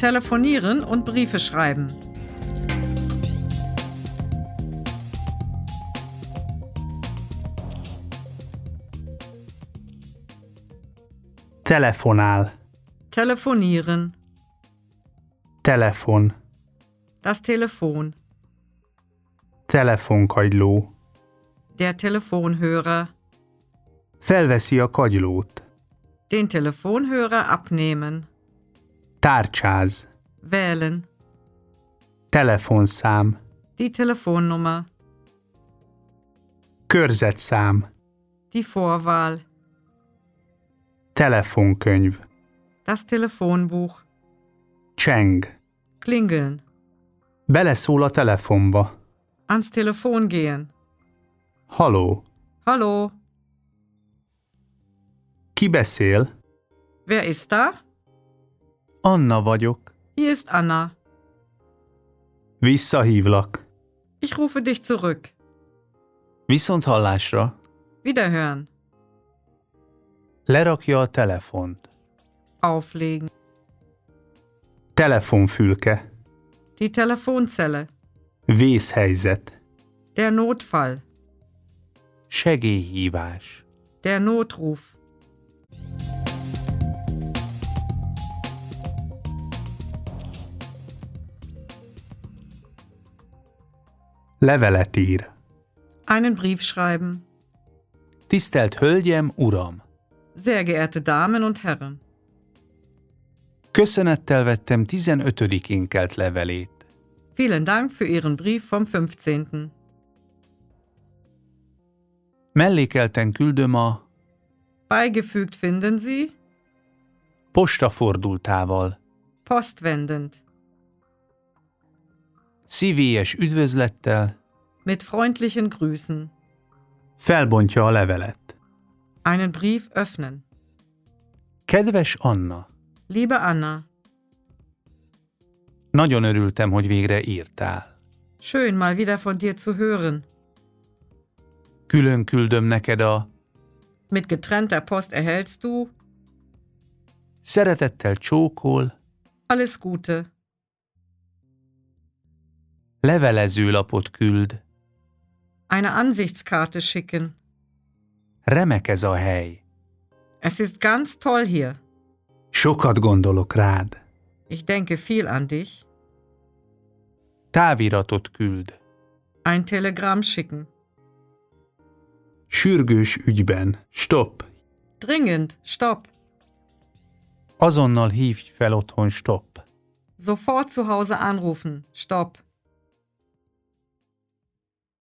Telefonieren und Briefe schreiben. Telefonál. Telefonieren. Telefon. Das Telefon. Telefonkagyló. Der Telefonhörer. Felveszi a kagylót. Den Telefonhörer abnehmen. Tárcsáz. Wählen. Telefonszám. Die Telefonnummer. Körzetszám. Die Vorwahl. Telefonkönyv. Das Telefonbuch. Cseng. Klingeln. Beleszól a telefonba. Ans Telefon gehen. Haló. Hallo. Ki beszél? Wer ist da? Anna vagyok. Hier ist Anna. Visszahívlak. Ich rufe dich zurück. Viszont hallásra. Wiederhören. Lerakja a telefont. Auflegen. Telefonfülke. Die Telefonzelle. Vészhelyzet. Der Notfall. Segélyhívás. Der Notruf. Levelet ír. Einen Brief schreiben. Tisztelt Hölgyem, Uram! Sehr geehrte Damen und Herren. Köszönettel vettem 15-én kelt levelét. Vielen Dank für Ihren Brief vom 15. Mellékelten küldöm a Beigefügt finden Sie postafordultával. postwendend. Szívélyes üdvözlettel Mit freundlichen Grüßen. felbontja a levelet. Einen Brief öffnen. Kedves Anna! Liebe Anna, Nagyon örültem, hogy végre írtál. schön mal wieder von dir zu hören. Külön küldöm neked a Mit getrennter Post erhältst du szeretettel csókol alles Gute. levelezőlapot küld. Eine Ansichtskarte schicken. Remek ez a hely. Es ist ganz toll hier. Sokat gondolok rád. Ich denke viel an dich. Táviratot küld. Ein Telegramm schicken. Sürgős ügyben. Stopp. Dringend. Stopp. Azonnal hívj fel otthon. Stopp. Sofort zu Hause anrufen. Stopp.